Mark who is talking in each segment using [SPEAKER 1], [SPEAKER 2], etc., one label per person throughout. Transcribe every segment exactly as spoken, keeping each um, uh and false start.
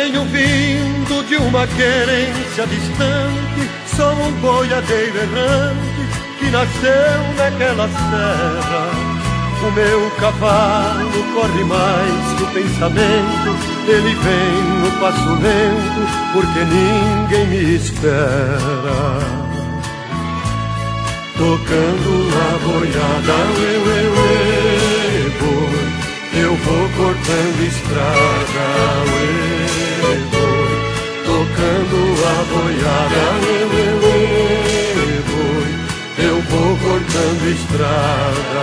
[SPEAKER 1] Venho vindo de uma querência distante, sou um boiadeiro errante que nasceu naquela serra. O meu cavalo corre mais que o pensamento, ele vem no passo lento, porque ninguém me espera. Tocando a boiada, uê, uê, uê, boi, eu vou cortando estrada, uê, boi. Tocando a boiada, uê, uê, uê, boi, eu vou cortando estrada.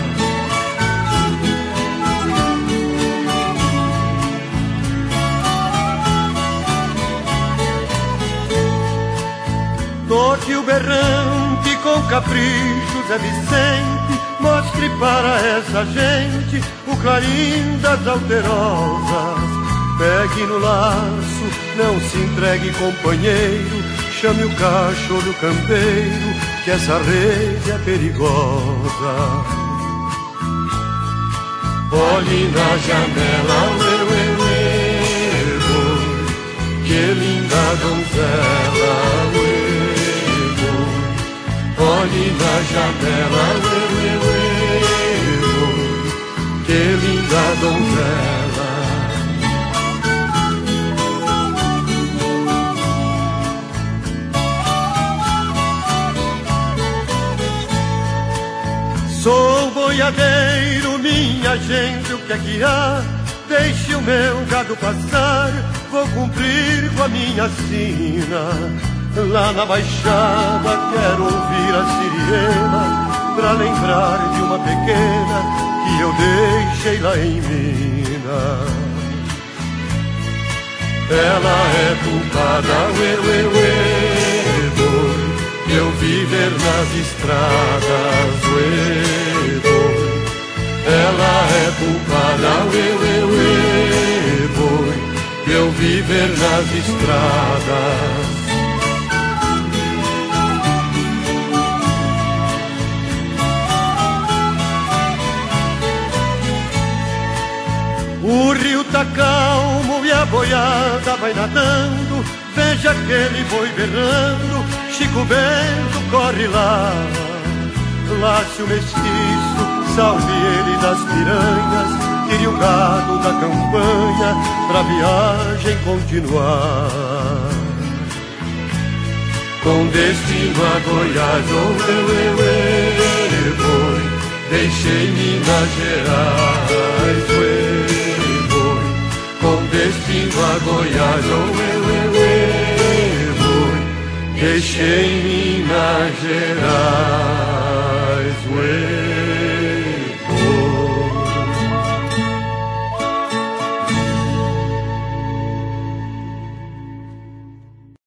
[SPEAKER 1] Toque o berrante com capricho, Zé Vicente, mostre para essa gente o clarim das alterosas. Pegue no laço, não se entregue, companheiro, chame o cachorro campeiro, que essa rede é perigosa. Olhe na janela, uê, uê, uê, boi, que linda donzela, uê. Olhe na janela, uê, uê, uê, uê, que linda donzela. Sou boiadeiro, minha gente, o que é que há? Deixe o meu gado passar, vou cumprir com a minha sina. Lá na baixada quero ouvir a sirena, pra lembrar de uma pequena que eu deixei lá em Minas. Ela é culpada, uê, uê, uê, boi, de eu viver nas estradas, uê, boi. Ela é culpada, uê, uê, uê, boi, de eu viver nas estradas. O rio tá calmo e a boiada vai nadando, veja aquele boi berrando, Chico Bento corre lá. Lace o mestiço, salve ele das piranhas, tire o gado da campanha pra viagem continuar. Com destino a Goiás, oh, uê, uê, uê, boi, deixei Minas Gerais, uê. Com destino a Goiás, oh, uê, uê, uê, boi, deixei Minas Gerais, uê.